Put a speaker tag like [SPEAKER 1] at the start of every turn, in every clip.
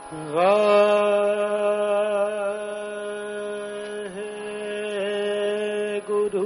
[SPEAKER 1] ਵਾਹਿਗੁਰੂ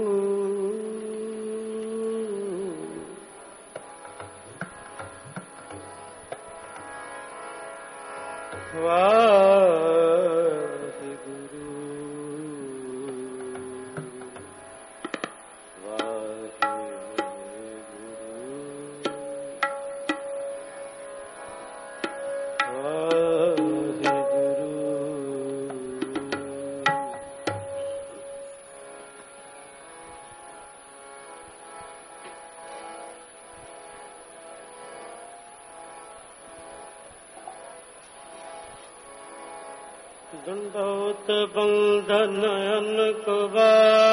[SPEAKER 1] दंडोत बंधन अनकवा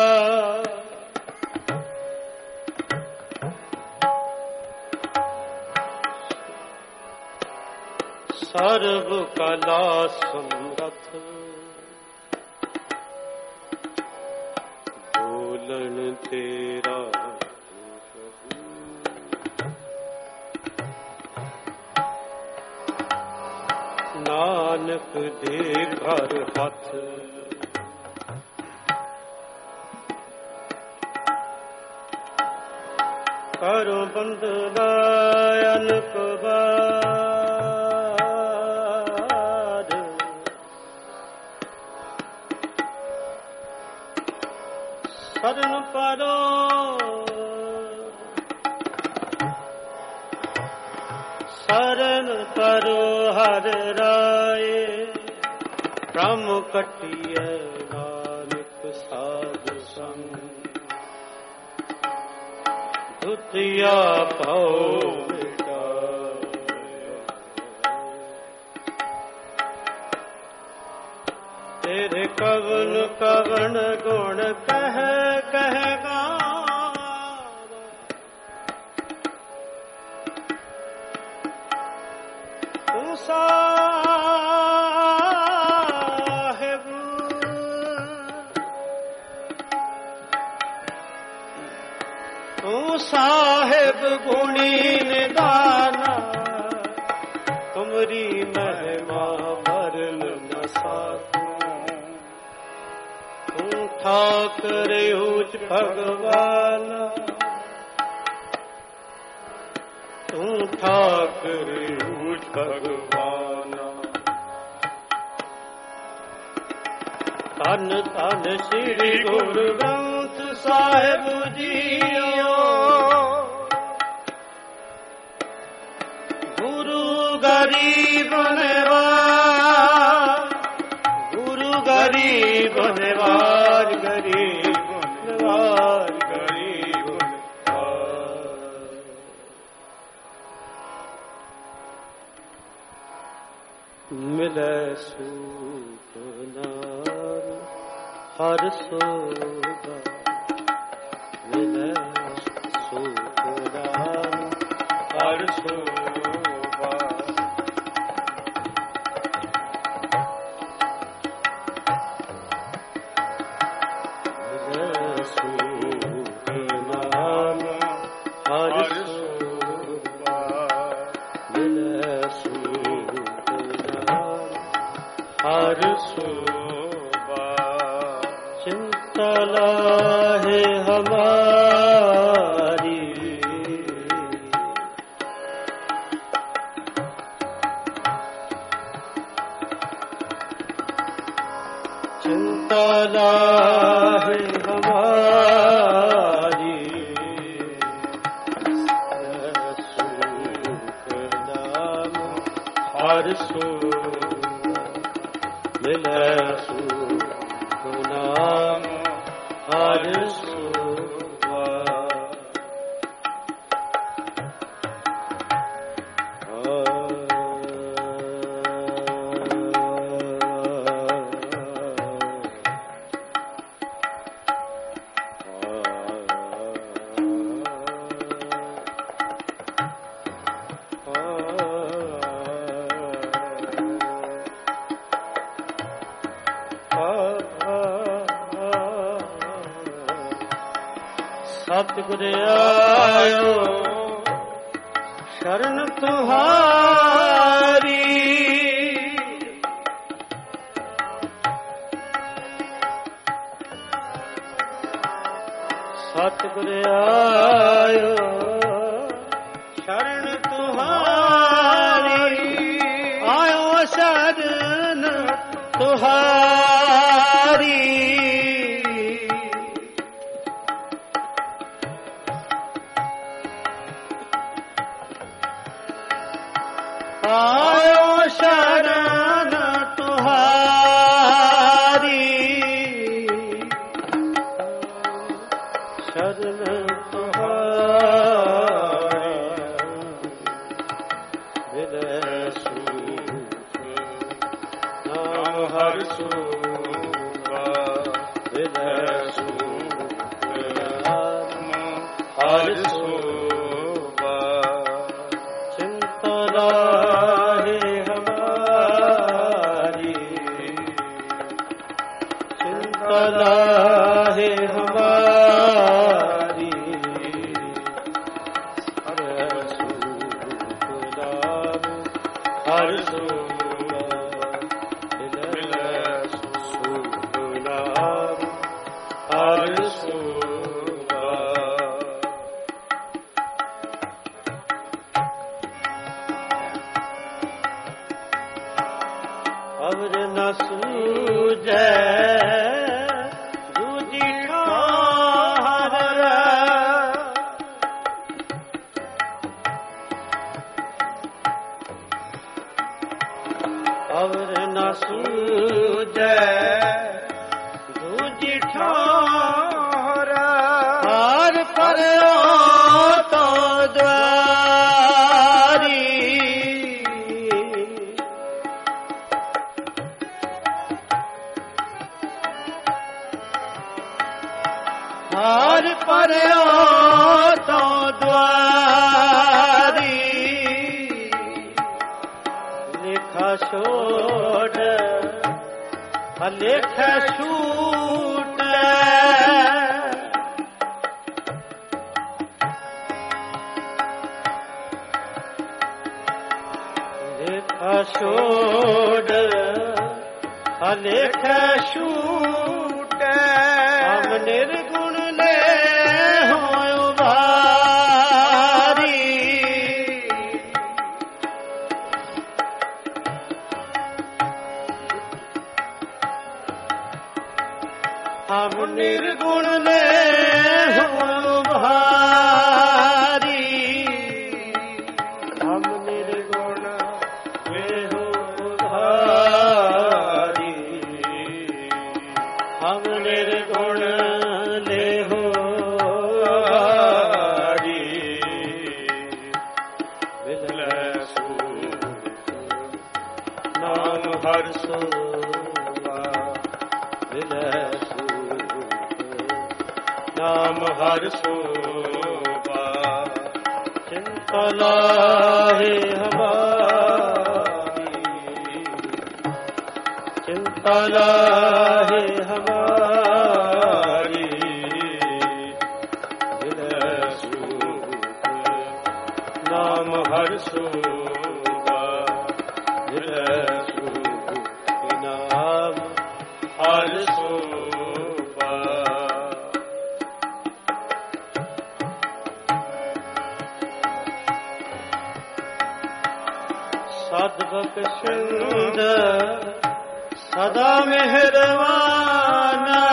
[SPEAKER 1] सर्व कला समरथ बोलन तेरा नानक दे घर हथ करो बंदना अनक बार शरण परो शरण करो हर राय ब्रह्म कटिए नानक साधु संग दुतिया पाओ तेरे कवन कवन गुण कह कहगा तू साहिब तू साहिब गुणी निदाना तुमरी महिमा भरल न साकू तू ठाकर ऊंच भगवान तू ठाकर ऊंच भगवान धन धन श्री गुरु ग्रंथ साहिब जीओ गुरु गरीब नवाज गुरु गरीब नवाज गरीब नवाज गरीब मिले सुख नार हर सोगा मिले सुख नार हर सोगा मिले सुख नार हर सोगा मिले सुख हर शोभा चिंता लाहे हमारी चिंता लाहे हमारी सुख नाम हर शोभा मिले सुख नाम हर शोभा सतगुर आयो शरण तुम्हारी ਸਤਿਗੁਰ ਆਇਓ ਸ਼ਰਨ ਤੁਹਾਰੀ, ਆਇਓ ਸ਼ਰਨ ਤੁਹਾਰੀ। ਆਇਓ ਸ਼ਰਨ ਤੁਹਾਰੀ, ਸ਼ਰਨ ਤੁਹਾਰੀ। ਮਿਲੈ ਸੁਖ ਨਾਮ ਹਰਿ ਸੂਬਾ, ਮਿਲੈ ਸੁਖ ਨਾਮ ਹਰਿ ਸੂਬਾ। ਚਿੰਤਾ ਲਾਹੇ ਹਮਾਰੀ, ਚਿੰਤਾ ਲਾਹੇ ਹਮਾਰੀ। ਹਰਿ ਸੂਖ ਨਾਮ ਹਰਿ ਸੂਬਾ, ਮਿਲੈ ਸੁਖ ਨਾਮ ਹਰਿ ਸੂਬਾ। ਅਵਰ ਨ ਸੂਝੈ ਦੂਜੀ ਠਾਹਰ, ਅਵਰ ਨ ਸੂਝੈ ਦੂਜੀ ਠਾਹਰ। ਹਾਰ ਪਰਿਓ ਤੋ ਦੁਆਰੀ, ਹਾਰ ਪਰਿਓ ਤੋ ਦੁਆਰੀ। ਲੇਖਾ ਛੋੜ ਲੇਖਾ ਛੂਟੈ, ਲੇਖਾ ਛੋੜ ਲੇਖਾ ਛੂਟੈ। ਹਮ ਨਿਰਗੁਣ ਲੈ ਹੋਇ ਵਾਰੀ, ਹਮ ਨਿਰਗੁਣ ਲੈ ਹੋਇ ਵਾਰੀ। ਹਮ ਨਿਰਗੁਣ ਲੈ ਹੋਇ ਵਾਰੀ, ਹਮ ਨਿਰਗੁਣ ਲੈ ਹੋਇ ਵਾਰੀ। ਮਿਲੈ ਸੁਖ ਨਾਮ ਹਰਿ ਸੂਬਾ, ਮਿਲੈ ਸੁਖ ਨਾਮ ਹਰਿ ਸੂਬਾ। ਚਿੰਤਾ ਲਾਹੇ ਹਮਾਰੀ, ਚਿੰਤਾ ਲਾਹੇ ਹਮਾਰੀ। ਮਿਲੈ ਸੁਖ ਨਾਮ ਹਰਿ ਸੂਬਾ, ਮਿਲੈ ਸੁਖ ਨਾਮ ਹਰਿ ਸੂਬਾ। ਸਦ ਬਖਸ਼ਿੰਦ ਸਦਾ ਮਿਹਰਬਾਨਾ,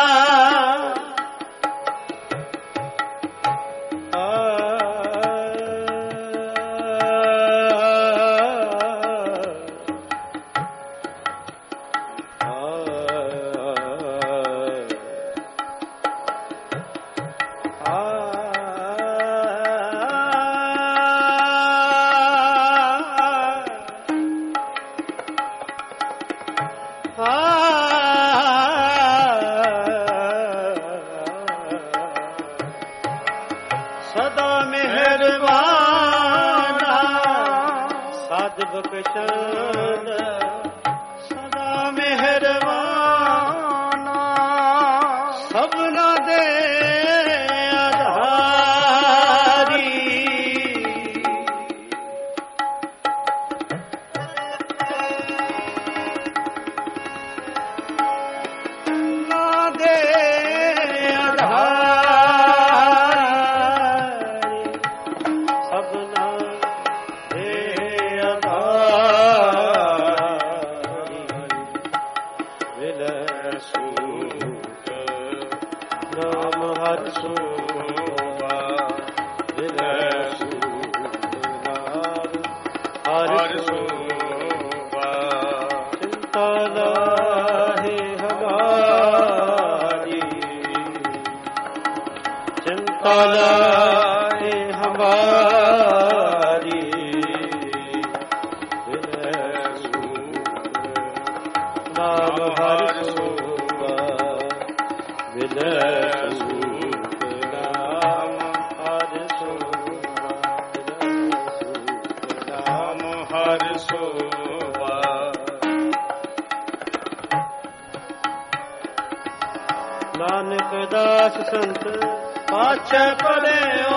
[SPEAKER 1] ਸਦਾ ਮਿਹਰਬਾਨਾ। ਸਦ ਬਖਸ਼ਿੰਦ ਸਦਾ ਮਿਹਰਬਾਨਾ, ਸਭਨਾ ਦੇ ਆਧਾਰੀ। ਨਾ ਦੇ ਆਧਾਰੀ, लाए हमारी नाम हर सोवा विनय सूख नाम हर सोवा नाम हर सोवा नानक दास संत पाछे पड़े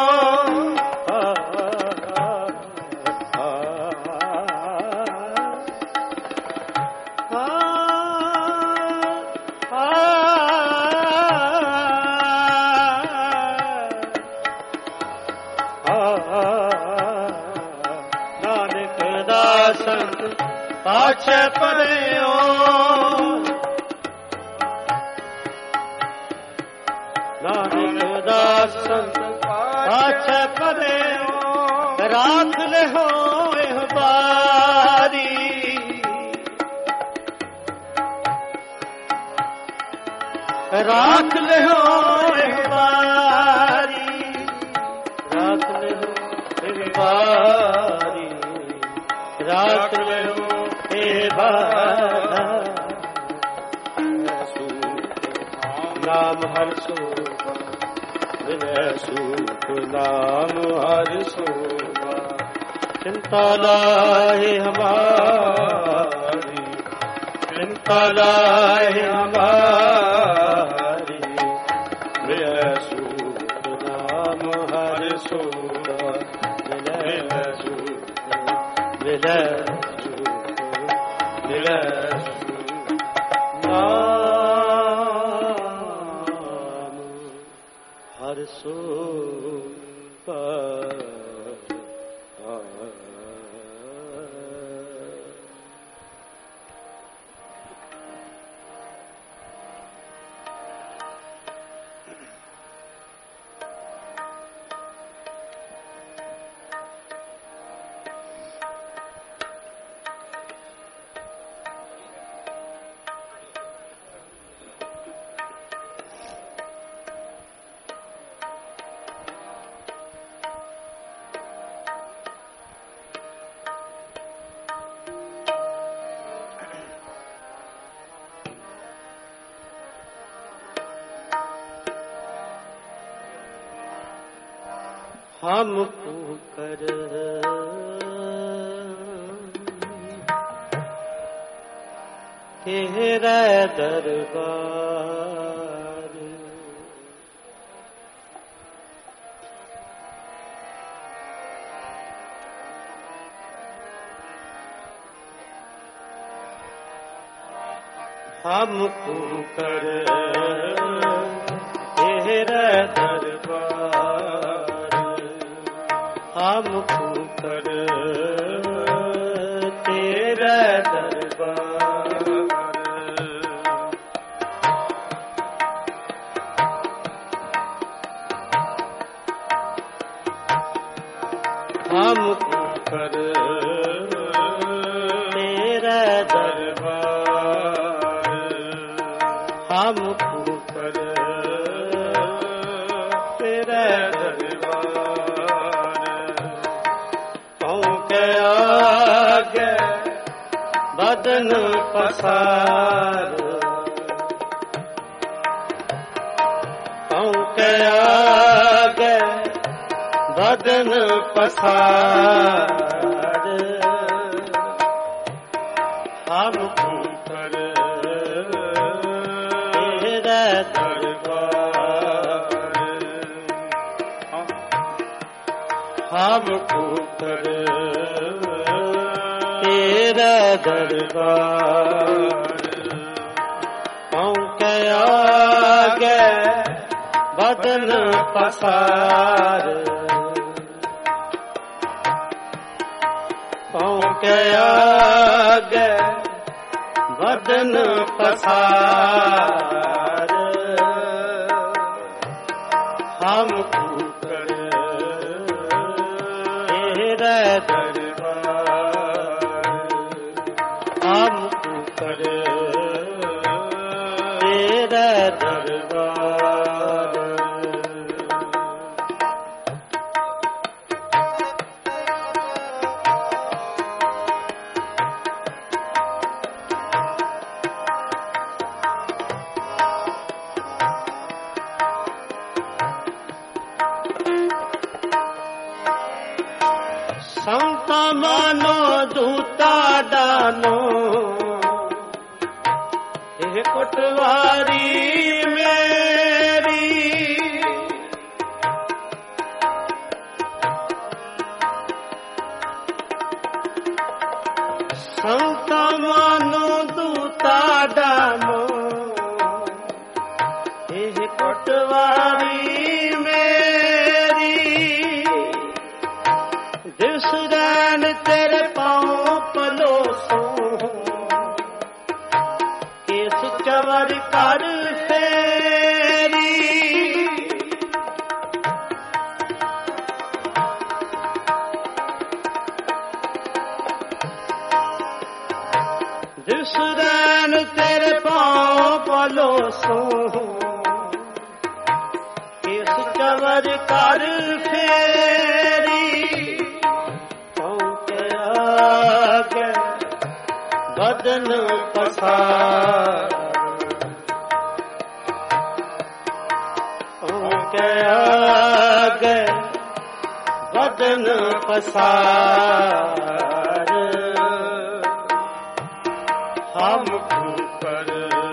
[SPEAKER 1] नानक दास संत पाछे पड़े नानक दास संत पाछे पड़े राख ले हो बारी राख ले हो बारी राख ले हो बारी राख ले हो बारी नाम हर सोवा विनय सूख नाम हर सोवा चिंता लाए हमारी चिंता लाए हमारी विनय सूख नाम हर सोवा विनय सूख विनय सूख विनय हर सोवा हमको कर तेरा दरबार हमको कर तेरा दरबार हमको कर तेरा दरबार हमको कर तेरा दरबार हमको कर तेरा बदन पसार के आगे बदन पसार हमको कर तेरा दरबार हमको कर तेरा दरबार के आगे बदन पसार के आगे बदन पसार हमको कर तेरा दरबार हमको कर तेरा दरबार ਸੰਤਾ ਮਾਨੋ ਦੂਤਾ ਦਾਨੋ, ਇਹ ਪਟਵਾਰੀ ਮੇਰੀ। ਸੰਤਾ ਮਾਨੋ ਦੂਤਾ ਦਾਨੋ, ਇਹ ਪਟਵਾਰੀ ਮੇਰੀ। ਦਿਸ ਰੈਣ ਤੇਰੇ ਪਾਉ ਪਲੋਸੋ, ਕੇਸ ਚਵਰ ਕਰ ਫੇਰੀ। ਦਿਸ ਰੈਣ ਤੇਰੇ ਪਾਉ ਪਲੋਸੋ, ਕੇਸ ਚਵਰ ਕਰ ਫੇਰੀ। ਪਹੁੰਚ ਆਗੇ ਬਦਨ ਪਸਾਰ, ਪਹੁੰਚ ਆਗੇ ਬਦਨ ਪਸਾਰ। ਹਮ ਉੱਪਰ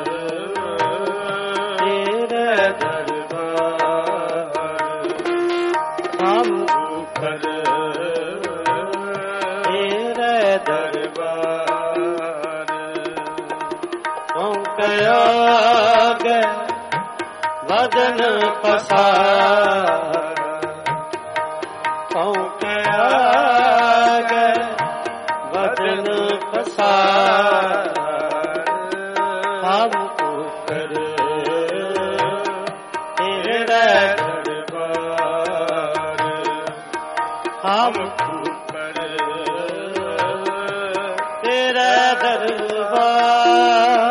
[SPEAKER 1] ਤੇਰੇ ਦਰਬਾਰ, ਹਮ ਉੱਪਰ ਤੇਰੇ ਦਰਬਾਰ। ਪਹੁੰਚ ਆਗੇ ਬਦਨ ਪਸਾਰ, ਪਹੁੰਚ ਆਗੇ ਬਦਨ ਪਸਾਰ। ਹਮ ਉੱਪਰ ਤੇਰੇ ਦਰਬਾਰ, ਹਮ ਉੱਪਰ ਤੇਰੇ ਦਰਬਾਰ।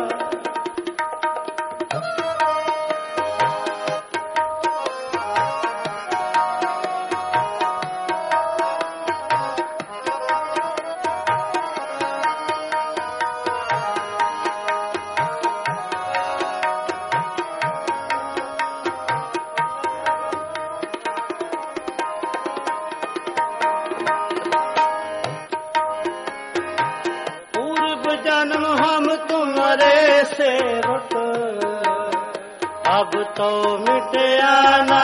[SPEAKER 1] जन्म हम तुम्हारे सेवक, अब तो मिटया ना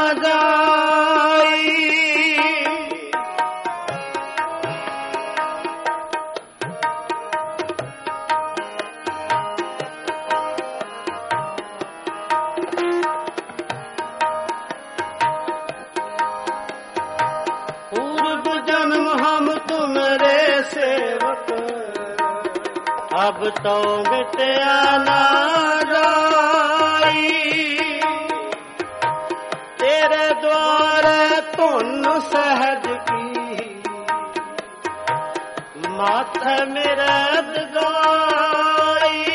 [SPEAKER 1] जाई। पूर्व जन्म हम तुम्हारे सेवक, अब तो मिटया ना जाई। तेरे द्वारे धुन सहज की, माथे मेरे दगाई।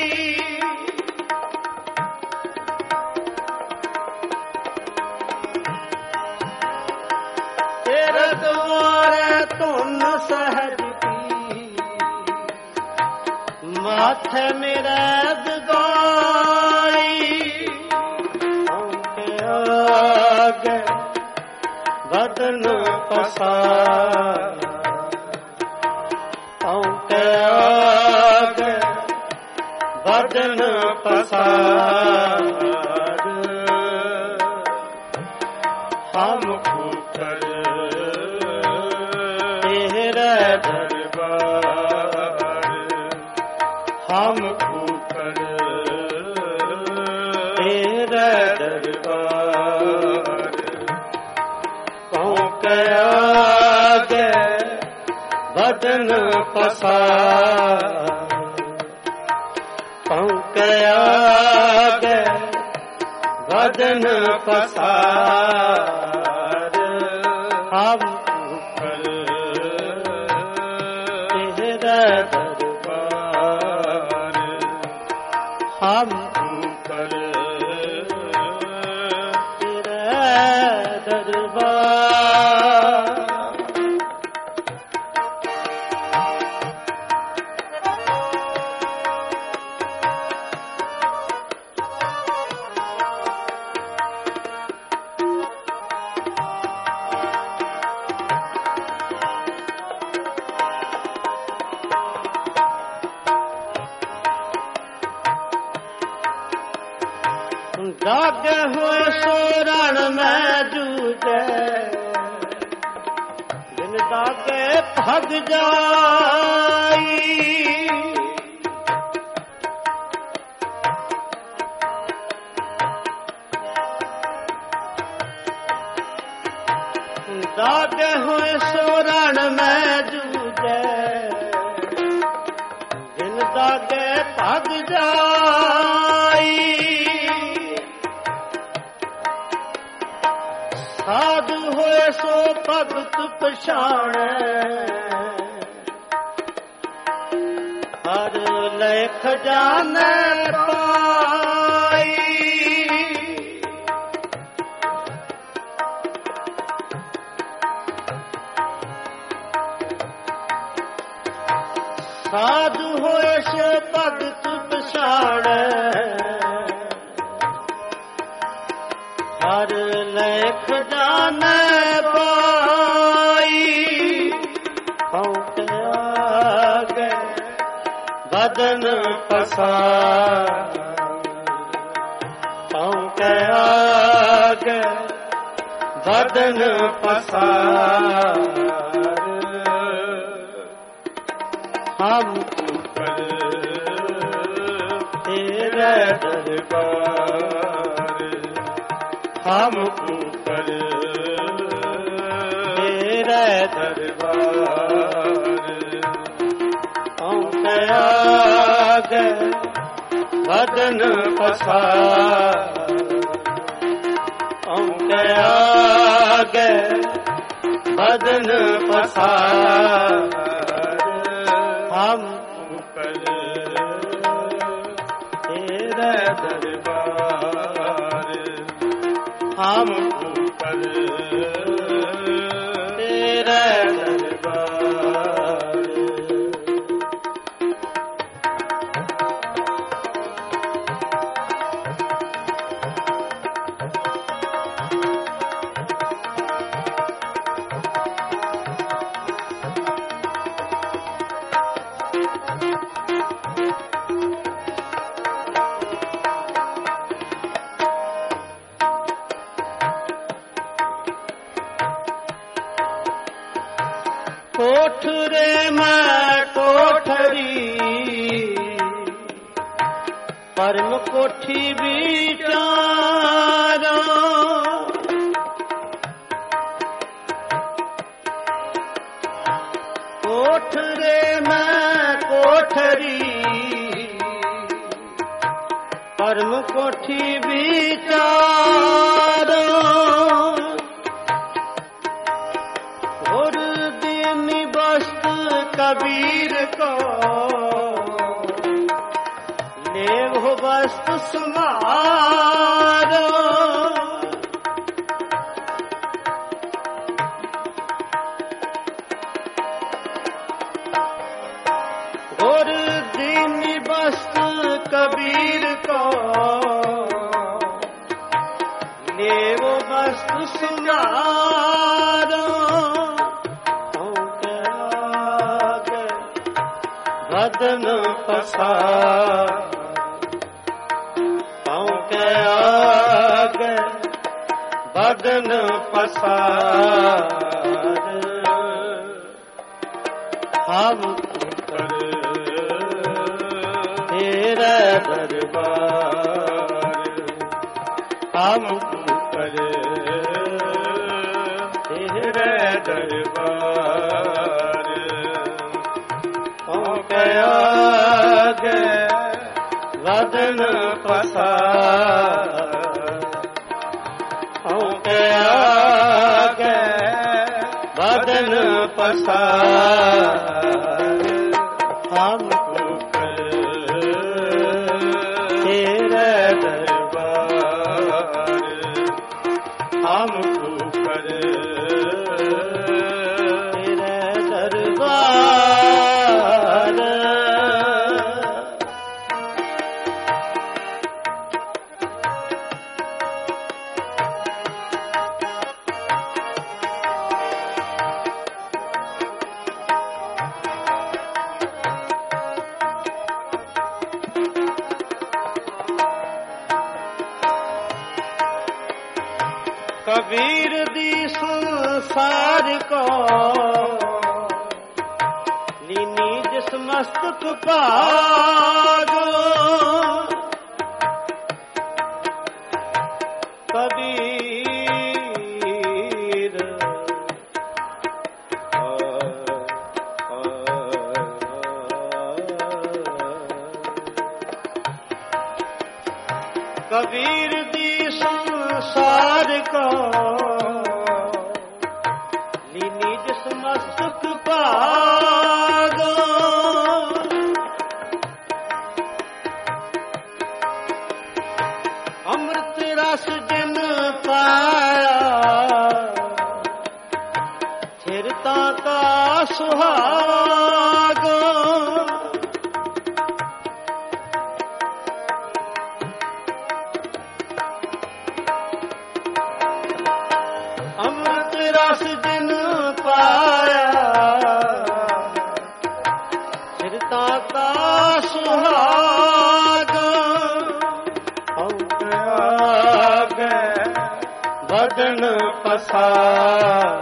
[SPEAKER 1] तेरे द्वारे धुन सहज की, माथे मेरा दगाई। पहुँच आगे बदन पसार, पहुँच आगे बदन पसार। हम ऊपर तेरे दरबार, हम ऊपर तेरे दरबार। पहुँच आगे बदन पसार, पहुँच आगे बदन पसार। हम ऊपर तेरे दरबार, हम ऊपर तेरे दरबार। लागे हुए सो रण में जूझे, बिन दागे भग जाई। दागे हुए सो रण में जूझे, बिन दागे भग जाई। साधु होए सो भगत पछाणे, हर लेख जाने पाई। साधु होए सो भगत पछाणे, हर लेख जाने पाई। पहुँच आगे बदन पसार, पहुँच आगे बदन पसार। हम ऊपर तेरे दरबार, हम ऊपर तेरे दरबार। हम आगे बदन पसार, हम आगे बदन पसार। हम ऊपर तेरे दरबार, हम ऊपर तेरे दरबार। कोठरे में कोठरी, परम कोठी विचारा। कोठरे में कोठरी, परम कोठी विचारा। कबीर को लेव वस्तु समारो। और दीन वस्तु कबीर को लेव वस्तु समारो। बदन पसार, पाँव के आगे बदन पसार। हम ऊपर तेरे दरबार, हम ऊपर तेरे दरबार। आगे बदन पसार, आगे बदन पसार। हम ऊपर तेरे दरबार, हम ऊपर तेरे दरबार। कबीर दी संसार को लीनी जिस मस्तक पागो कबीर कबीर दी संसार को लीनी जिस मस्तक पागो अमृत रस जिन पाया चिरता का सुहागो अमृत रस जिन पाया चिरता का सुहागो बदन पसार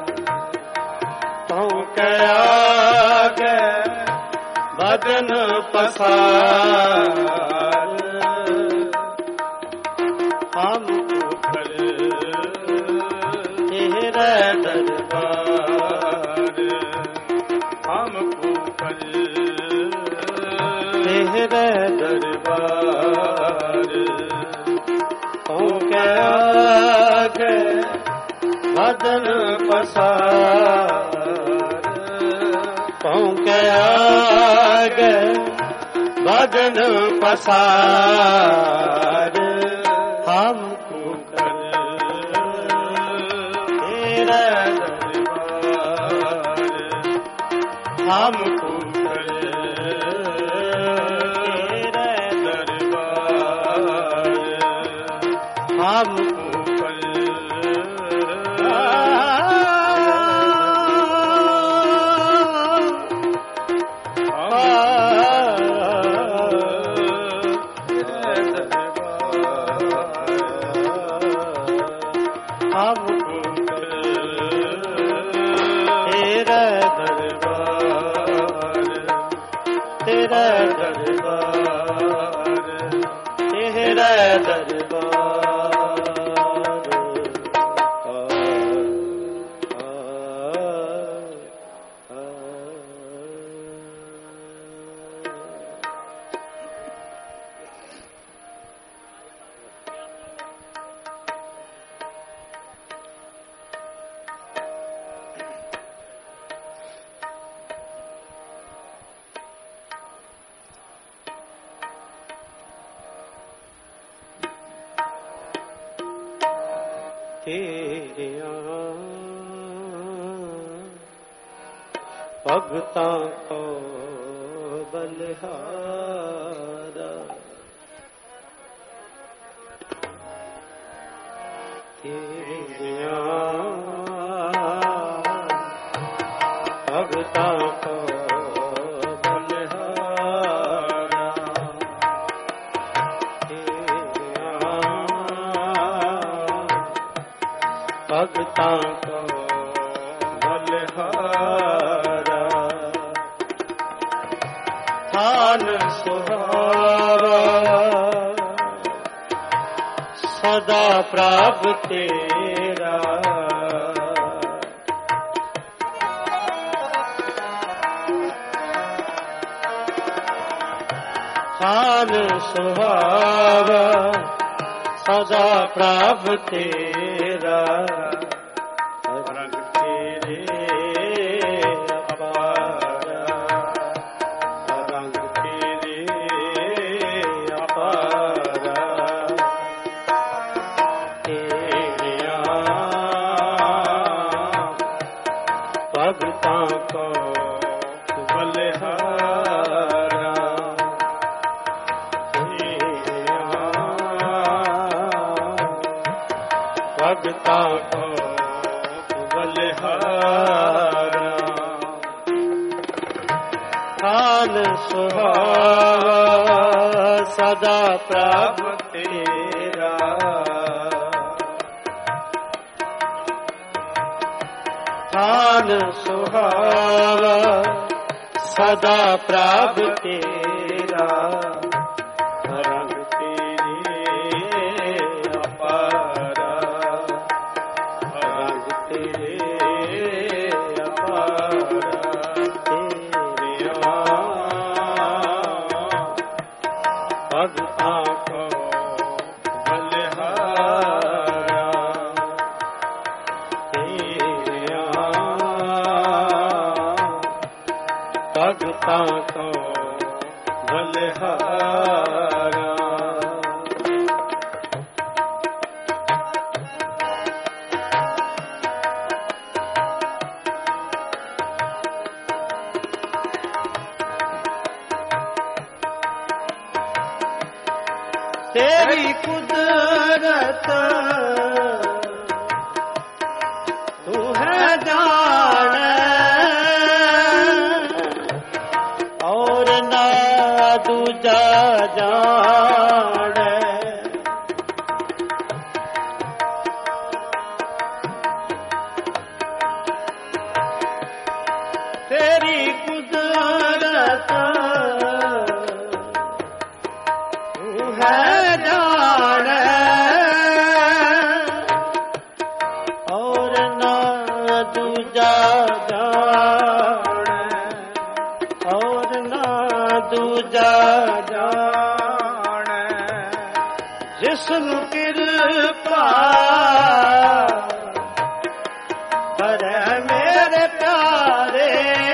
[SPEAKER 1] बदन पसार हम तेरे दरबार हमको तेरे दरबार आगे बदन पसार के आगे बदन पसार हमको तेरा दरबार हमको तेरा दरबार हमको भगतां को बलिहारा तेरिया भगतां को बलिहारा तेरिया भगतां को बलिहारा थान सुहावा सदा प्रभ तेरा थान सुहावा सदा प्रभ तेरा भगता को बलिहारा खान सुहावा सदा प्रभ तेरा ਥਾਨ ਸੁਹਾਵਾ ਸਦਾ ਪ੍ਰਭ ਤੇਰਾ ਰੰਗ ਤੇਰੇ ਅਪਾਰਾ ਰੰਗ ਤੇਰੇ ਅਪਾਰਾ ਤੇਰਿਆ ਭਗਤਾਂ ਕੋ ਬਲਿਹਾਰਾ ਤੇਰਿਆ ਭਗਤਾਂ ਕੋ ਬਲਿਹਾਰਾ ਤੇਰੀ ਕੁਦਰਤ ਤੂੰ ਹੈ ਜਾਣੈ ਔਰ ਨਾ ਦੂਜਾ ਜਾਣੈ ਤੇਰੀ ਕੁਦਰਤ ਤੂੰ ਹੈ ਔਰ ਨਾ ਦੂਜਾ ਜਾਣੈ ਔਰ ਨਾ ਦੂਜਾ ਜਾਣੈ ਜਿਸ ਨੂੰ ਕਿਰਪਾ ਕਰੇ ਮੇਰੇ ਪਿਆਰੇ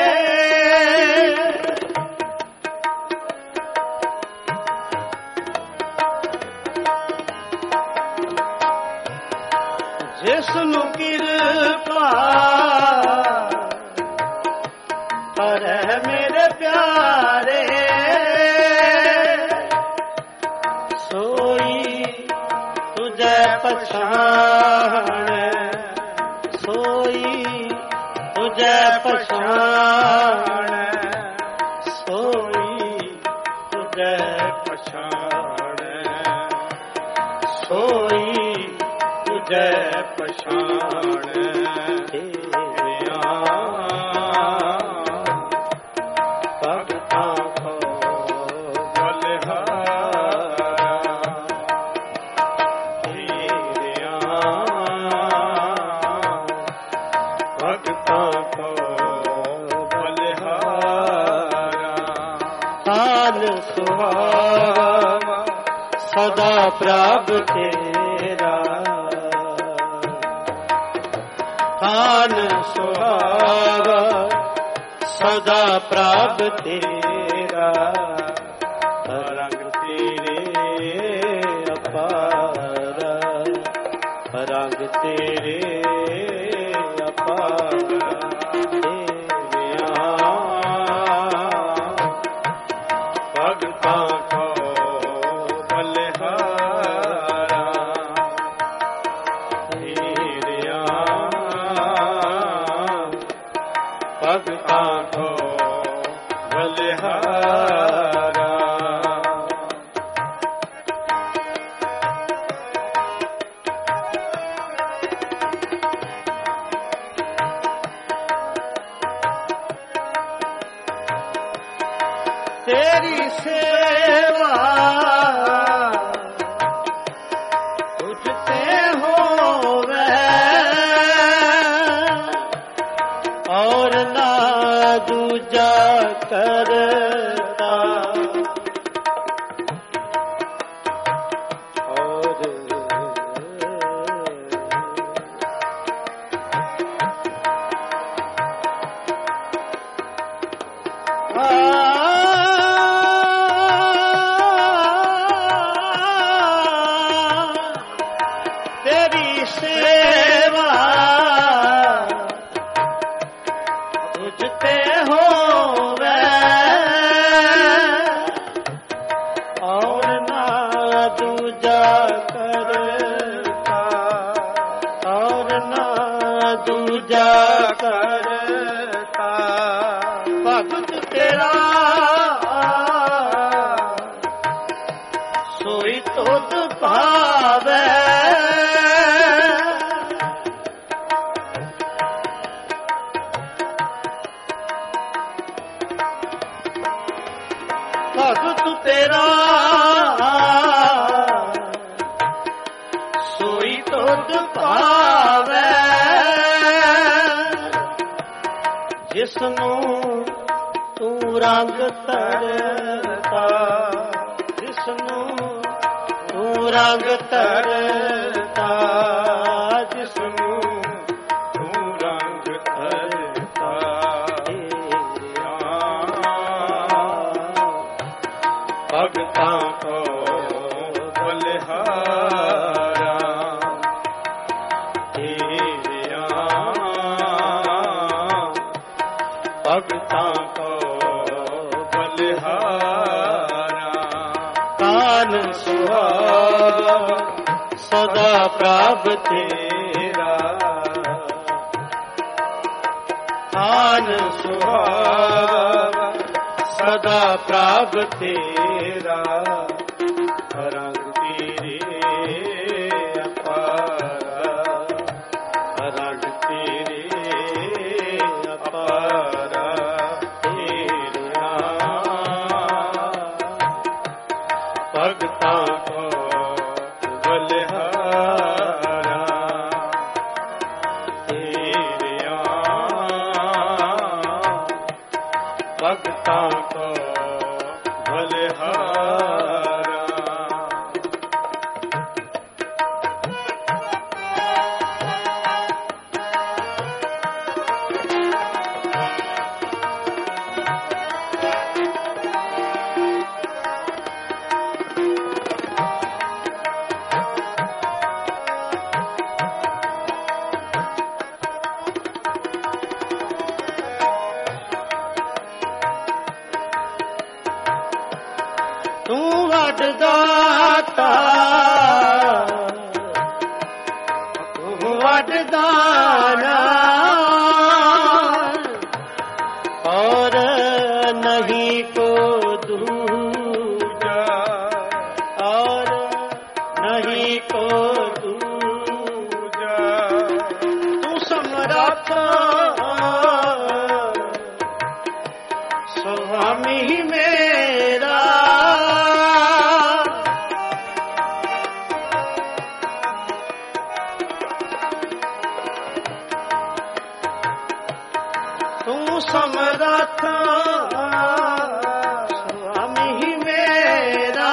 [SPEAKER 1] ਜਿਸ ਨੂੰ ਕਿਰਪਾ ਕਰੇ ਮੇਰੇ ਪਿਆਰੇ ਸੋਈ ਤੁਝੇ ਪਛਾਣੈ ਸੋਈ ਤੁਝੇ ਪਛਾਣੈ ਸੋਈ ਤੁਝੇ ਪਛਾਣੈ ਸੋਈ ਤੁਝੇ ਪਛਾਣੈ ਤੇਰਿਆ ਭਗਤਾਂ ਕੋ ਬਲਿਹਾਰਾ ਤੇਰਿਆ ਭਗਤਾਂ ਕੋ ਬਲਿਹਾਰਾ ਥਾਨ ਸੁਹਾਵਾ ਸਦਾ ਪ੍ਰਭ ਤੇਰਾ ਥਾਨ ਸੁਹਾਵਾ ਸਦਾ ਪ੍ਰਭ ਤੇਰਾ ਰੰਗ ਤੇਰੇ ਅਪਾਰਾ ਰੰਗ ਤੇਰੇ ਅਪਾਰਾ ਤੇਰਿਆ ਭਗਤਾਂ ਕੋ ਬਲਿਹਾਰਾ ਤੇਰਿਆ ਭਗਤਾਂ ਕੋ ਬਲਿਹਾਰਾ ਤੇਰੀ ਸੇਵਾ ਤੁਝ ਤੇ ਹੋਵੇ ਔਰ ਨਾ ਦੂਜਾ ਕਰਤਾ ਔਰ ਤੇਰੀ ਸੇਵਾ ਤੁਝ ਤੇ ਹੋਵੇ ਔਰ ਨਾ ਦੂਜਾ ਕਰਤਾ ਔਰ ਨਾ ਦੂਜਾ ਕਰਤਾ ਭਗਤ ਤੇਰਾ ਸੋਈ ਤੁਧ ਭਾਵੈ ਭਗਤ ਤੇਰਾ ਸੋਈ ਤੁਧ ਭਾਵੈ, ਜਿਸਨੂੰ ਤੂੰ ਰੰਗ ਧਰਤਾ, ਜਿਸਨੂੰ ਤੂੰ ਰੰਗ ਧਰਤਾ, ਜਿਸਨੂੰ ਤੂੰ ਰੰਗ ਧਰਤਾ। ਭਗਤਾਂ ਕੋ ਬਲਿਹਾਰਾ ਤੇਰਿਆ, ਭਗਤਾਂ ਕੋ ਬਲਿਹਾਰਾ। ਕਾਨ ਸੁਹਾਵਾ ਸਦਾ ਪ੍ਰਭ ਤੇਰਾ, ਕਾਨ ਸੁਹਾਵਾ ਸਦਾ ਪ੍ਰਭ ਤੇਰਾ। ਰੰਗ ਤੇਰੇ ਅਪਾਰਾ, ਰੰਗ ਤੇਰੇ ਅਪਾਰਾ। ਤੇਰਿਆ ਭਗਤਾਂ ਕੋ ਬਲਿਹਾਰਾ ਤੇਰਿਆ, ਭਗਤਾਂ ਕੋ ਬਲਿਹਾਰਾ। ਤੂੰ ਵੱਡ ਦਾਤਾ, ਤੂੰ ਵੱਡ ਦਾਨਾ, ਔਰ ਨਹੀਂ ਕੋ ਦੂਜਾ, ਔਰ ਨਹੀਂ ਕੋ ਦੂਜਾ। ਤੂੰ ਸਮਰੱਥ ਸੁਆਮੀ ਮੇਰਾ, ਤੂੰ ਸਮਰੱਥ ਸੁਆਮੀ ਮੇਰਾ।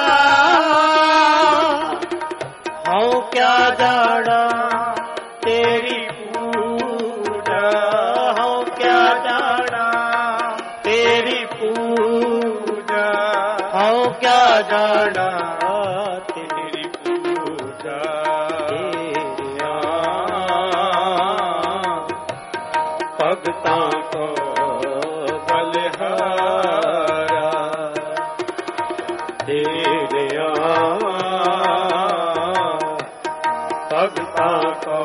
[SPEAKER 1] ਹਉ ਕਿਆ ਜਾਣਾ ਤੇਰੀ ਪੂਜਾ, ਹਉ ਕਿਆ ਜਾਣਾ ਤੇਰੀ ਪੂਜਾ, ਹਉ ਕਿਆ ਜਾਣਾ ਤੇਰੀ ਪੂਜਾ। ਤੇਰਿਆ ਭਗਤਾਂ ਕੋ ਬਲਿਹਾਰਾ ਤੇਰਿਆ, ਭਗਤਾਂ ਕੋ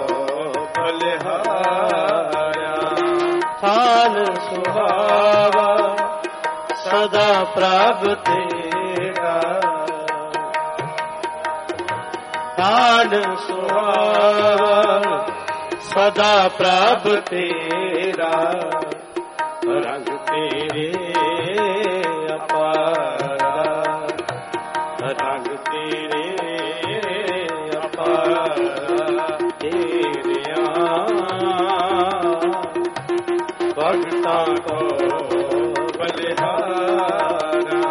[SPEAKER 1] ਬਲਿਹਾਰਾ। ਥਾਨ ਸੁਹਾਵਾ ਸਦਾ ਪ੍ਰਭ ਤੇਰਾ, ਥਾਨ ਸੁਹਾਵਾ ਸਦਾ ਪ੍ਰਭ ਤੇਰਾ। ਰੰਗ ਤੇਰੇ ਅਪਾਰਾ, ਰੰਗ ਤੇਰੇ ਅਪਾਰਾ। ਤੇਰਿਆ ਭਗਤਾਂ ਕੋ ਬਲਿਹਾਰਾ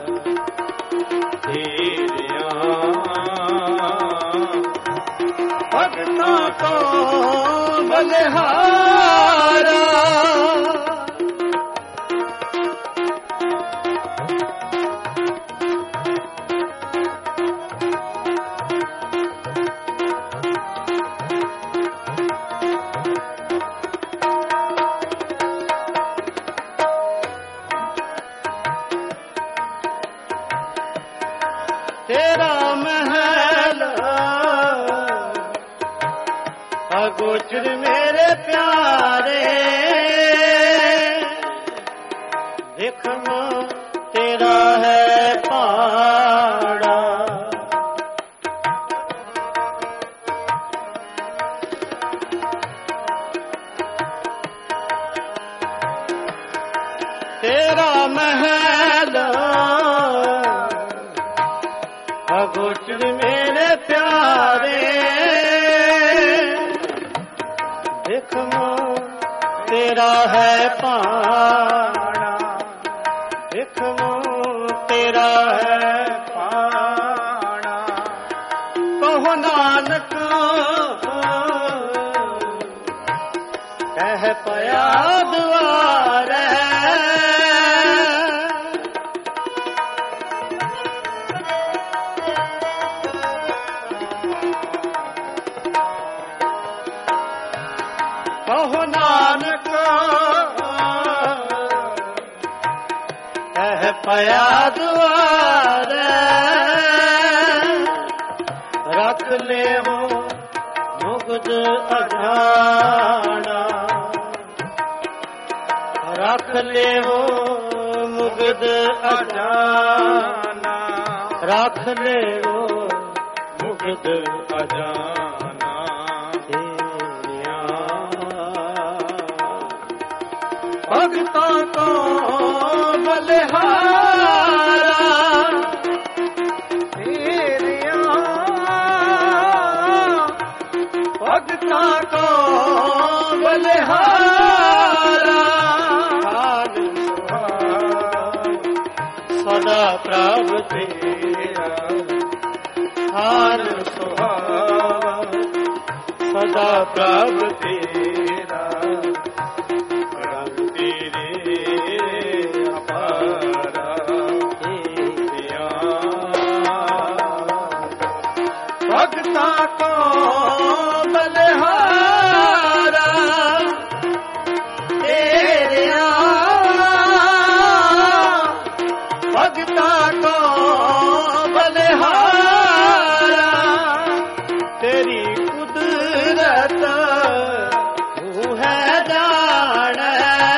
[SPEAKER 1] ਤੇਰਿਆ, ਭਗਤਾਂ ਕੋ ਬਲਿਹਾਰਾ। ਤੇਰਾ ਮਹਿਲ ਅਗੋਚਰ ਮੇਰੇ ਪਿਆਰੇ, ਦੇਖਣਾ ਤੇਰਾ ਹੈ ਪਹਾੜਾ। ਤੇਰਾ ਮਹਿਲ श्री मेरे प्यारे देखो तेरा है पाना, देखो तेरा है पाना। कहो नानक कह पया द्वारे, कहो नानक कह पया द्वारे। रख ले हो मुग्ध अजाना, रख ले हो मुग्ध अजाना, रख ले हो मुग्ध अजाना। भक्तों को बलिहारा तेरिया, भक्तों को बलिहारा। सदा प्रभु तेरा हार सुहाव, सदा प्रभु तेरा रंग तेरे अपारा। भक्ता को बलिहारा तेरिया, भक्ता को बलिहारा। तेरी कुदरत तू है जाने,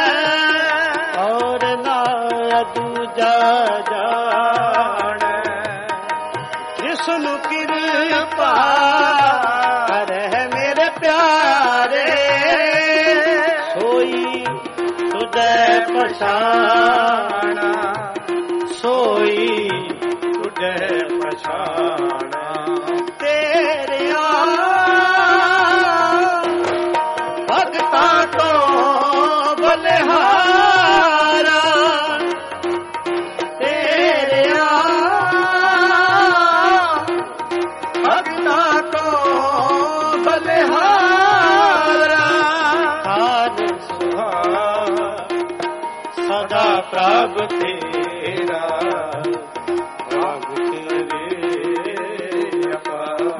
[SPEAKER 1] और ना दूजा जाने। जिसनु कृपा करे मेरे प्यारे, सोई तुझे पछाना, सोई तुझे पछाना। तेरे भक्ता को बलिहारा तेरे भक्ता को बलिहारा। आज सुहाग सदा प्रभु तेरा, प्रभु तेरे अपारा।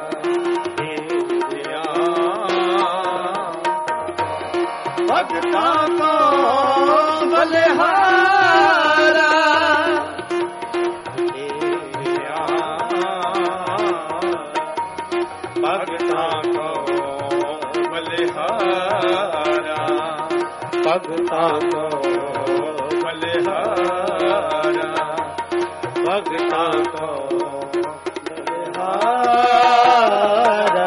[SPEAKER 1] भक्ता को बलिहारा भक्ता को बलिहारा, भक्ता को बलिहारा, भक्ता को बलिहारा।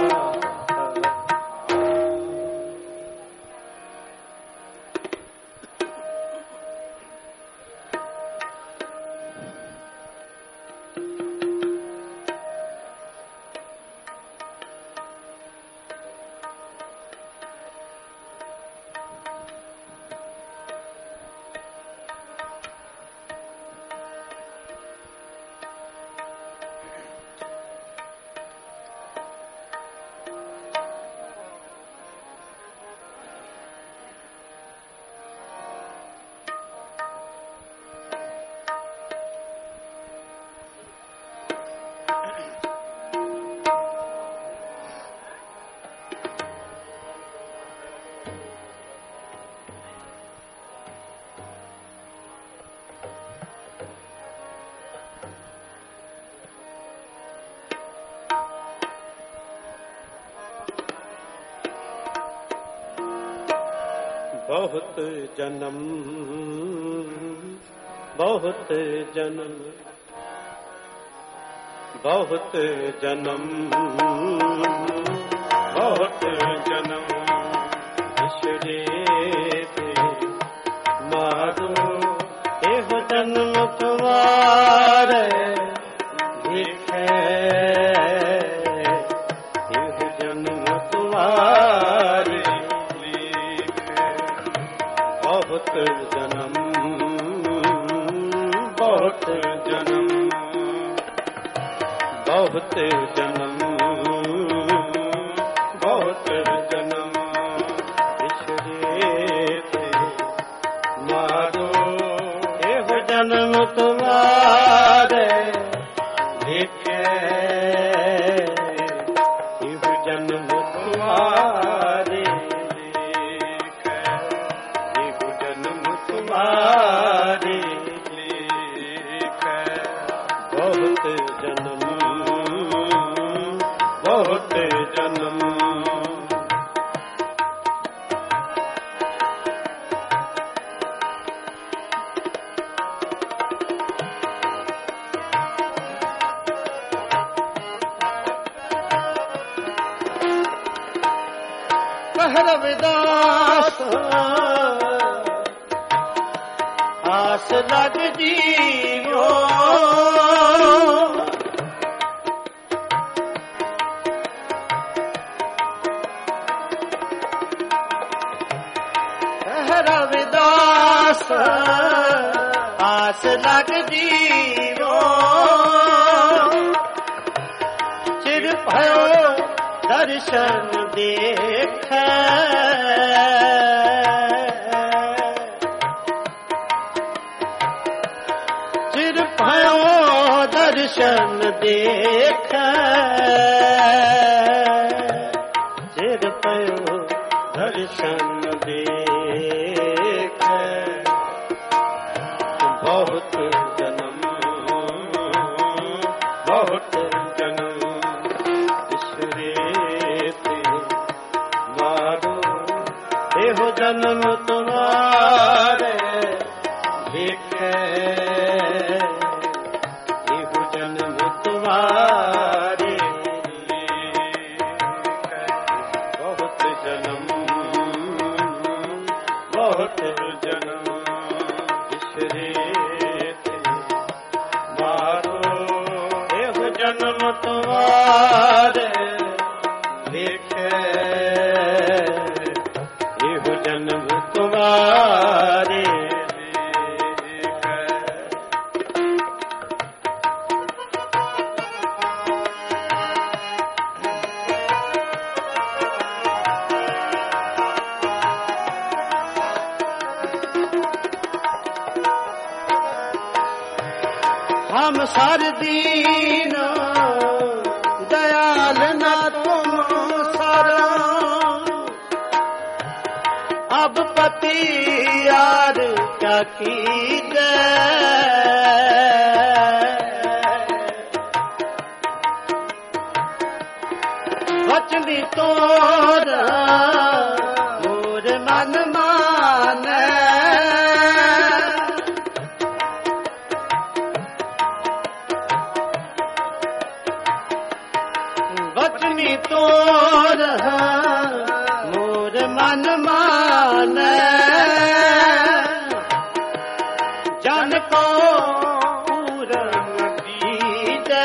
[SPEAKER 1] बहुत जन्म बहुत जन्म बहुत जन्म बहुत जन्म ईश्वरे पे मारो एहो जन्म तुम्हारे भिखे बहुत जन्म बहुत जन्म बहुत जन्म बहुत जन्म ईश्वरी मारो एहो जन्म तुम्हारे भिखे एहो जन्म तुम्हारे भिखे एहो जन्म तुम्हारे भिखे बहुत जन्म बहुत जन्म रविदास आस लग जीवो रविदास आस लग जीवो चिर भयो दर्शन देख चिर भयो दर्शन देख चिर भयो दर्शन देख बहुत जन्म बहुत जन्म ईश्वरी एहो जन्म तुम्हारे भिखे एहो जन्म तुम्हारे बहुत जन्म बहुत जन्म ईश्वरी मारो एहो जन्म तुम्हारे भिखे जन्म तुम्हारे हम सर दीन दयाल न तुम सारा अब पति यार क्या कीजे वचनी तोरा मोर मन माने वचनी तोरा मोर मन माने जन को पूरन दीजे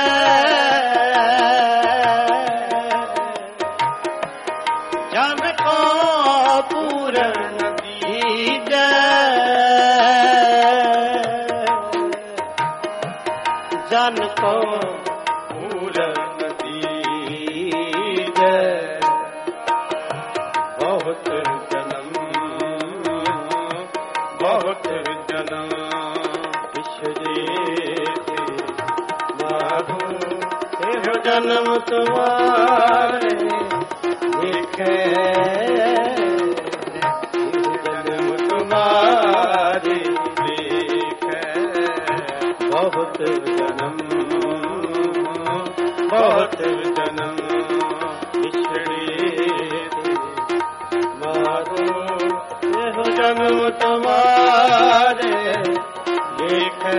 [SPEAKER 1] जन को पूरन दीजे जन को पूरन दीजे बहुत जन्म बहुत जन्म ईश्वरी मारो एहो जन्म तुम्हारे भिखे जन्म तुम्हारे भिखे बहुत जन्म बहुत जन्म ईश्वरी मारो एहो जन्म तुम्हारे भिखे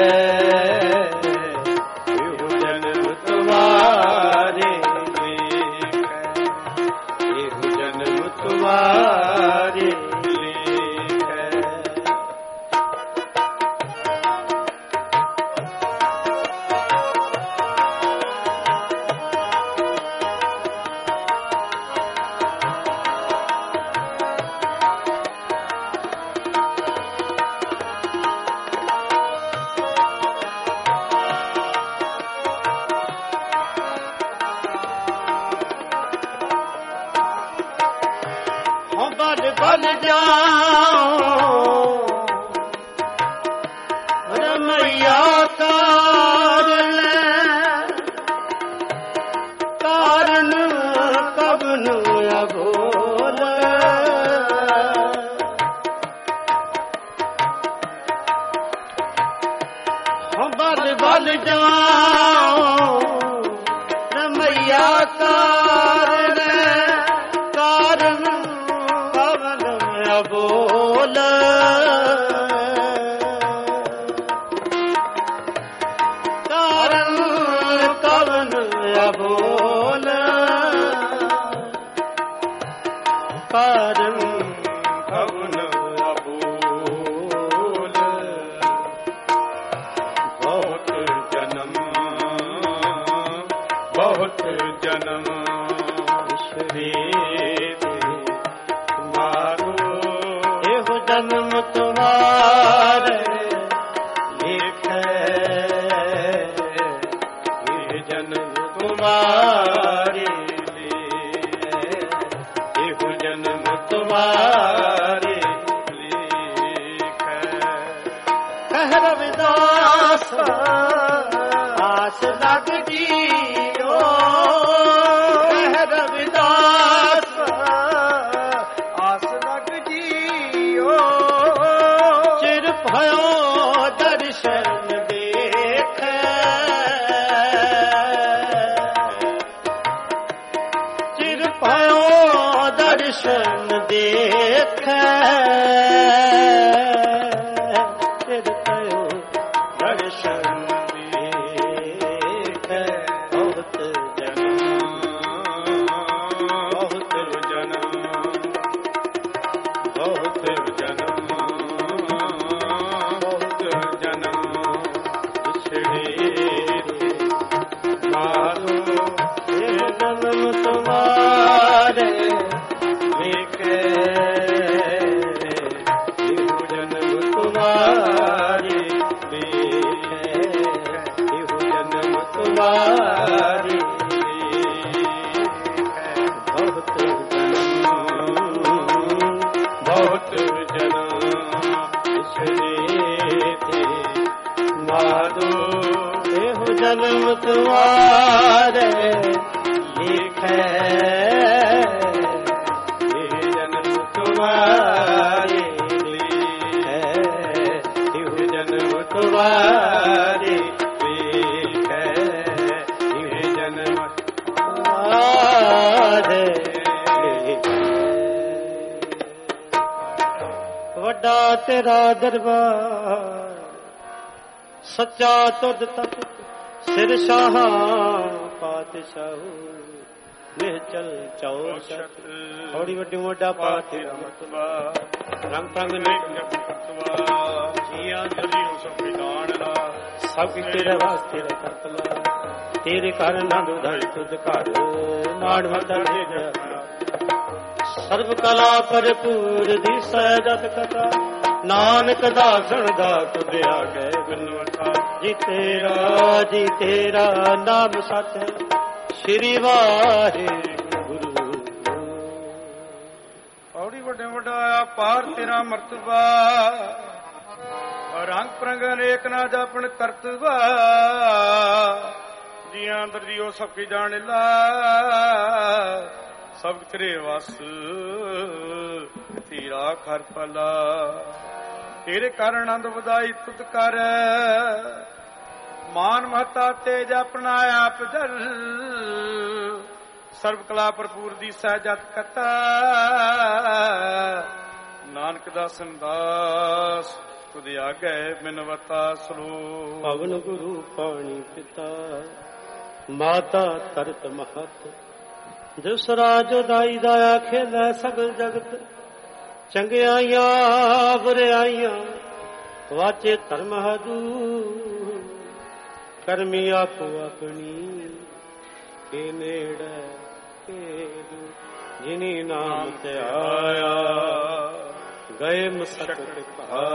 [SPEAKER 1] एहो जन्म तुम्हारे भिखे एहो जन्म तुम्हारे भिखे बल बल जाओ रमैया कारण कारण कवन अबोल बल बल जाओ रमैया कारण कारण कवन अबोल कारण कवन अबोल कारण कवन अबोल बहुत जन्म तुम्हारो एहो जन्म तुम्हारे लिखे ये जन्म तुम्हारे एहो जन्म तुम्हारे लिखे कह रविदास आस लग जियो कह रविदास आस लग जियो चिर भयो दर्शन देख चिर भयो दर्शन देख चिर भयो दर्शन जन्म तुम्हारे लिखे जन्म तुम्हारे लिखे जन्म तुम्हारे लिखे जन्म तुम्हारे वड्डा तेरा दरबार सच्चा तुद तक सिर शाह पातशाहू निहचल चौसठ थोड़ी वड्डी मोटा पाठ रंग पंग सब तेरे वास्ते करतला तेरे घर नंद उधर तुझ घर नाड़ मदर सर्व कला भरपूर दी सहजत कथा नानक दासण दा तुझे आगे बिनवटा जी तेरा नाम सत श्री वाहिगुरु
[SPEAKER 2] ਔੜੀ ਵੱਡੇ ਵੱਡਾ ਪਾਰ ਤੇਰਾ ਮਰਤਬਾ ਰੰਗ ਪ੍ਰੰਗ ਅਨੇਕ ਨਾ ਜਾਪਣ ਕਰਤਵਾ ਜੀਆਂ ਅੰਦਰ ਜੀਓ ਸਭ ਕੀ ਜਾਣ ਲਾ ਸਭ ਤੇਰੇ ਵਸ ਤੇਰਾ ਖਰ ਪਲਾ ਤੇਰੇ ਕਾਰਨ ਆਨੰਦ ਵਧਾਈ ਤੁਧ ਕਰ ਮਾਨ ਮਹਤਾ ਤੇਜ ਆਪਣਾ ਆਪ ਜਲ ਸਰਬ ਕਲਾ ਭਰਪੂਰ ਦੀ ਸਹਿਜਤ ਕਥਾ ਨਾਨਕ ਦਾ ਸੰਦਾਸ ਤੁਧ ਆਗੇ ਬਿਨਵਤਾ ਸਲੋ
[SPEAKER 1] ਪਵਨ ਗੁਰੂ ਪਾਣੀ ਪਿਤਾ ਮਾਤਾ ਤਰਤ ਮਹਤ ਜਿਸ ਰਾਜ ਉਦਾਈ ਦਾ ਆਖੇਲਾ ਸਗਲ ਜਗਤ ਚੰਗਿਆਈਆਂ ਬੁਰਿਆਈਆਂ ਵਾਚੇ ਧਰਮ ਹਦੂ ਕਰਮੀ ਆਪੋ ਆਪਣੀ ਕੇ ਨੇੜੇ ਜਿਨੀ ਨਾਮ ਤੇ ਆਇਆ ਗਏ ਮਸਕਟ ਕਹਾ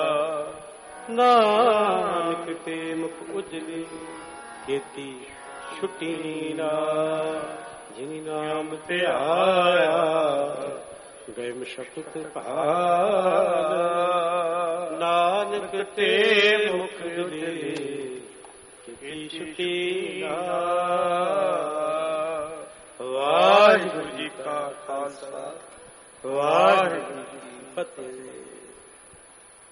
[SPEAKER 1] ਨਾਨਕ ਤੇ ਮੁਖ ਉਜਲੀ ਕੀਤੀ ਛੁੱਟੀ ਨਾ ਜਿਨੀ ਨਾਮ ਤੇ ਆਇਆ ਗਏ ਮਸ਼ਕਤ ਭਾਲ ਨਾਨਕ ਤੇ ਮੁਖ ਉਜਲੇ ਕੀ ਛੁਟੀ ਵਾਹਿਗੁਰੂ ਜੀ ਕਾ ਖਾਲਸਾ ਵਾਹਿਗੁਰੂ ਜੀ ਕੀ ਫਤਿਹ।